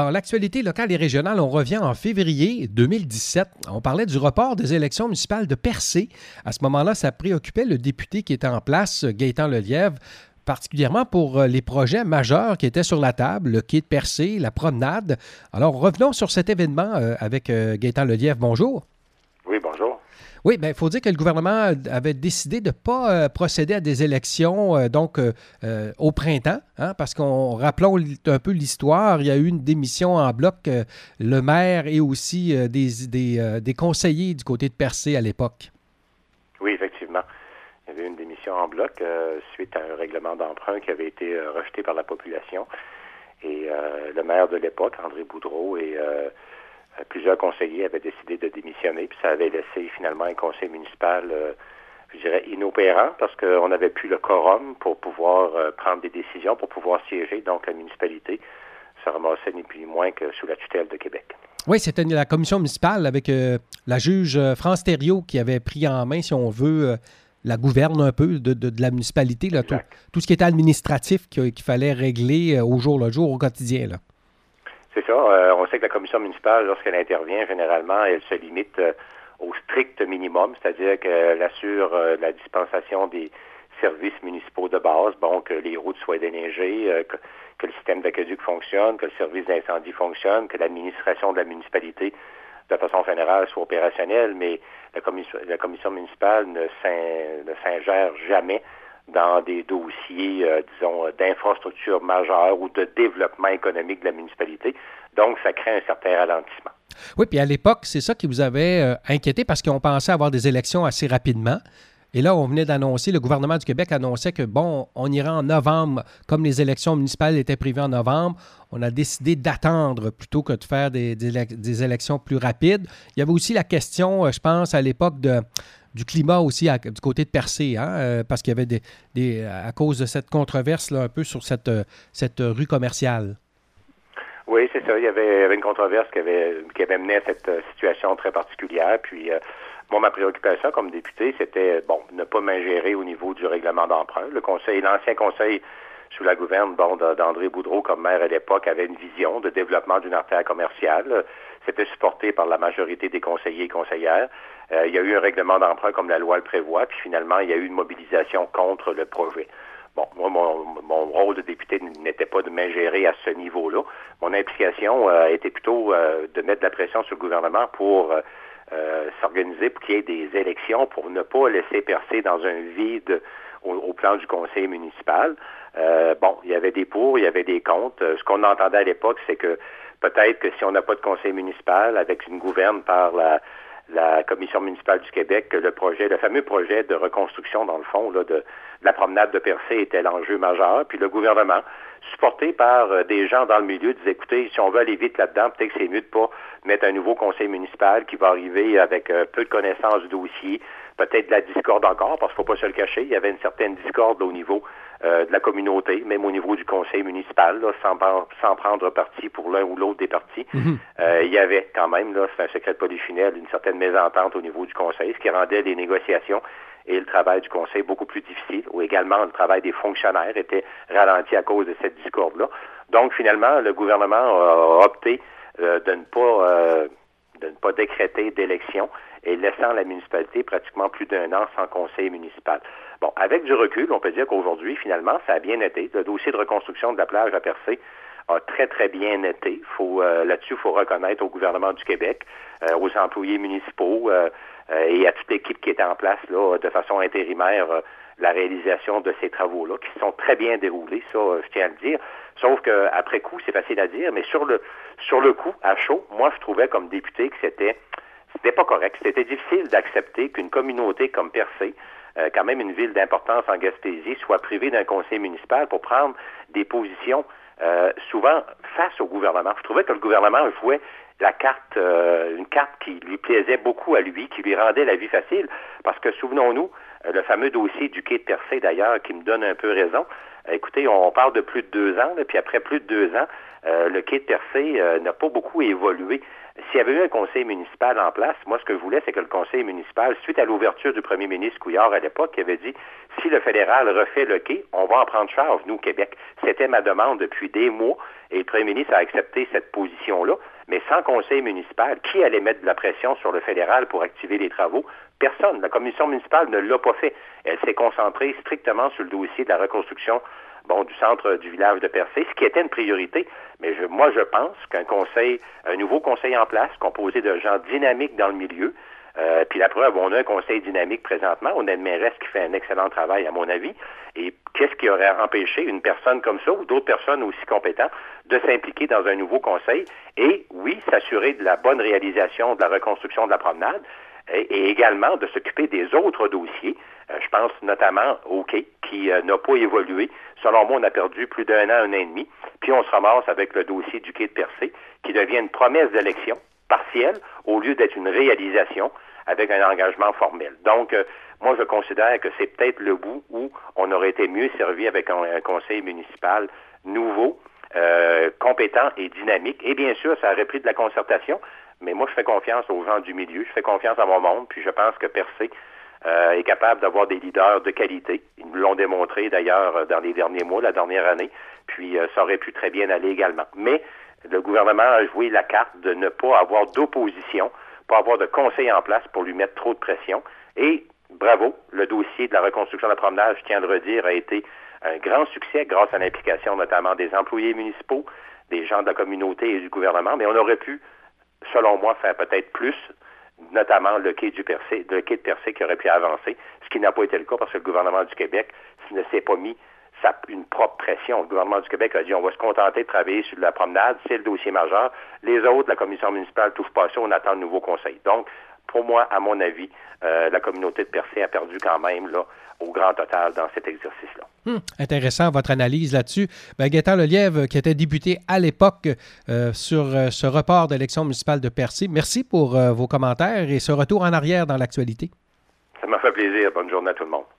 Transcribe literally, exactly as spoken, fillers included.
Alors, l'actualité locale et régionale, on revient en février deux mille dix-sept. On parlait du report des élections municipales de Percé. À ce moment-là, ça préoccupait le député qui était en place, Gaétan Lelièvre, particulièrement pour les projets majeurs qui étaient sur la table, le quai de Percé, la promenade. Alors, revenons sur cet événement euh, avec euh, Gaétan Lelièvre. Bonjour. Oui, bonjour. Oui, bien, il faut dire que le gouvernement avait décidé de ne pas euh, procéder à des élections euh, donc euh, euh, au printemps, hein, parce qu'on, rappelons un peu l'histoire, il y a eu une démission en bloc, euh, le maire et aussi euh, des, des, euh, des conseillers du côté de Percé à l'époque. Oui, effectivement. Il y avait une démission en bloc euh, suite à un règlement d'emprunt qui avait été euh, rejeté par la population. Et euh, le maire de l'époque, André Boudreau, et euh, plusieurs conseillers avaient décidé de démissionner, puis ça avait laissé finalement un conseil municipal, euh, je dirais, inopérant, parce qu'on n'avait plus le quorum pour pouvoir euh, prendre des décisions, pour pouvoir siéger. Donc, la municipalité se ramassait ni plus ni moins que sous la tutelle de Québec. Oui, c'était la commission municipale avec euh, la juge France Thériault qui avait pris en main, si on veut, euh, la gouverne un peu de, de, de la municipalité, là, tout, tout ce qui était administratif qu'il, qu'il fallait régler euh, au jour le jour, au quotidien, là. C'est ça. Euh, on sait que la commission municipale, lorsqu'elle intervient, généralement, elle se limite euh, au strict minimum, c'est-à-dire qu'elle assure euh, la dispensation des services municipaux de base, bon, que les routes soient déneigées, euh, que, que le système d'aqueduc fonctionne, que le service d'incendie fonctionne, que l'administration de la municipalité, de façon générale, soit opérationnelle, mais la commission, la commission municipale ne, s'in, ne s'ingère jamais dans des dossiers, euh, disons, d'infrastructures majeures ou de développement économique de la municipalité. Donc, ça crée un certain ralentissement. Oui, puis à l'époque, c'est ça qui vous avait euh, inquiété parce qu'on pensait avoir des élections assez rapidement. Et là, on venait d'annoncer, le gouvernement du Québec annonçait que, bon, on ira en novembre, comme les élections municipales étaient prévues en novembre. On a décidé d'attendre plutôt que de faire des, des, des élections plus rapides. Il y avait aussi la question, je pense, à l'époque de... du climat aussi à, du côté de Percé, hein, euh, parce qu'il y avait des, des à cause de cette controverse là, un peu sur cette, euh, cette rue commerciale. Oui, c'est ça. Il y avait, il y avait une controverse qui avait, qui avait mené à cette euh, situation très particulière. Puis, euh, moi, ma préoccupation comme député, c'était, bon, ne pas m'ingérer au niveau du règlement d'emprunt. Le conseil, l'ancien conseil sous la gouverne, bon, d'André Boudreau comme maire à l'époque, avait une vision de développement d'une artère commerciale. C'était supporté par la majorité des conseillers et conseillères. Euh, il y a eu un règlement d'emprunt comme la loi le prévoit, puis finalement, il y a eu une mobilisation contre le projet. Bon, moi, mon, mon rôle de député n'était pas de m'ingérer à ce niveau-là. Mon implication euh, était plutôt euh, de mettre de la pression sur le gouvernement pour euh, euh, s'organiser pour qu'il y ait des élections, pour ne pas laisser Percé dans un vide au, au plan du conseil municipal. Euh, bon, il y avait des pour, il y avait des contre. Ce qu'on entendait à l'époque, c'est que peut-être que si on n'a pas de conseil municipal avec une gouverne par la la Commission municipale du Québec, que le projet, le fameux projet de reconstruction, dans le fond, là, de, de la promenade de Percé était l'enjeu majeur. Puis le gouvernement, supporté par euh, des gens dans le milieu, disait, écoutez, si on veut aller vite là-dedans, peut-être que c'est mieux de pas mettre un nouveau conseil municipal qui va arriver avec euh, peu de connaissances du dossier, peut-être de la discorde encore, parce qu'il ne faut pas se le cacher, il y avait une certaine discorde là, au niveau euh, de la communauté, même au niveau du conseil municipal, là, sans, sans prendre parti pour l'un ou l'autre des partis. Mm-hmm. Euh, il y avait quand même, là, c'est un secret de polichinelle, une certaine mésentente au niveau du conseil, ce qui rendait les négociations et le travail du conseil beaucoup plus difficile, ou également le travail des fonctionnaires était ralenti à cause de cette discorde-là. Donc, finalement, le gouvernement a opté euh, de ne pas euh, de ne pas décréter d'élection et laissant la municipalité pratiquement plus d'un an sans conseil municipal. Bon, avec du recul, on peut dire qu'aujourd'hui, finalement, ça a bien été. Le dossier de reconstruction de la plage à Percé a très, très bien été. Faut, euh, là-dessus, il faut reconnaître au gouvernement du Québec, euh, aux employés municipaux euh, euh, et à toute l'équipe qui était en place là, de façon intérimaire, euh, la réalisation de ces travaux-là, qui se sont très bien déroulés, ça, euh, je tiens à le dire. Sauf qu'après coup, c'est facile à dire, mais sur le sur le coup, à chaud, moi, je trouvais comme député que c'était c'était pas correct. C'était difficile d'accepter qu'une communauté comme Percé, euh, quand même une ville d'importance en Gaspésie, soit privée d'un conseil municipal pour prendre des positions euh, souvent face au gouvernement. Je trouvais que le gouvernement jouait la carte, euh, une carte qui lui plaisait beaucoup à lui, qui lui rendait la vie facile, parce que souvenons-nous, euh, le fameux dossier du quai de Percé, d'ailleurs, qui me donne un peu raison. Euh, écoutez, on parle de plus de deux ans, là, puis après plus de deux ans, euh, le quai de Percé euh, n'a pas beaucoup évolué. S'il y avait eu un conseil municipal en place, moi, ce que je voulais, c'est que le conseil municipal, suite à l'ouverture du premier ministre Couillard à l'époque, qui avait dit, si le fédéral refait le quai, on va en prendre charge, nous, au Québec. C'était ma demande depuis des mois, Et le premier ministre a accepté cette position-là, mais sans conseil municipal, qui allait mettre de la pression sur le fédéral pour activer les travaux? Personne. La commission municipale ne l'a pas fait. Elle s'est concentrée strictement sur le dossier de la reconstruction bon, du centre du village de Percé, ce qui était une priorité. Mais je, moi, je pense qu'un conseil, un nouveau conseil en place, composé de gens dynamiques dans le milieu, euh, puis la preuve, on a un conseil dynamique présentement, on a une mairesse qui fait un excellent travail, à mon avis, et qu'est-ce qui aurait empêché une personne comme ça, ou d'autres personnes aussi compétentes, de s'impliquer dans un nouveau conseil, et oui, s'assurer de la bonne réalisation de la reconstruction de la promenade, et, et également de s'occuper des autres dossiers. Euh, je pense notamment au quai, qui euh, n'a pas évolué. Selon moi, on a perdu plus d'un an, un an et demi. Puis on se ramasse avec le dossier du quai de Percé, qui devient une promesse d'élection partielle, au lieu d'être une réalisation avec un engagement formel. Donc, euh, moi, je considère que c'est peut-être le bout où on aurait été mieux servi avec un, un conseil municipal nouveau, euh, compétent et dynamique. Et bien sûr, ça aurait pris de la concertation, mais moi, je fais confiance aux gens du milieu, je fais confiance à mon monde, puis je pense que Percé euh, est capable d'avoir des leaders de qualité. Ils nous l'ont démontré d'ailleurs dans les derniers mois, la dernière année, puis euh, ça aurait pu très bien aller également. Mais le gouvernement a joué la carte de ne pas avoir d'opposition, pas avoir de conseil en place pour lui mettre trop de pression. Et bravo, le dossier de la reconstruction de la promenade, je tiens à le redire, a été un grand succès grâce à l'implication notamment des employés municipaux, des gens de la communauté et du gouvernement, mais on aurait pu, selon moi, faire peut-être plus, notamment le quai du Percé, le quai de Percé qui aurait pu avancer, ce qui n'a pas été le cas parce que le gouvernement du Québec ne s'est pas mis sa, une propre pression. Le gouvernement du Québec a dit on va se contenter de travailler sur la promenade, c'est le dossier majeur. Les autres, la commission municipale ne touche pas à ça, on attend le nouveau conseil. Donc, pour moi, à mon avis, euh, la communauté de Percé a perdu quand même là, au grand total dans cet exercice-là. Hum, intéressant votre analyse là-dessus. Ben, Gaétan Lelièvre, qui était député à l'époque euh, sur euh, ce report d'élection municipale de Percé, merci pour euh, vos commentaires et ce retour en arrière dans l'actualité. Ça m'a fait plaisir. Bonne journée à tout le monde.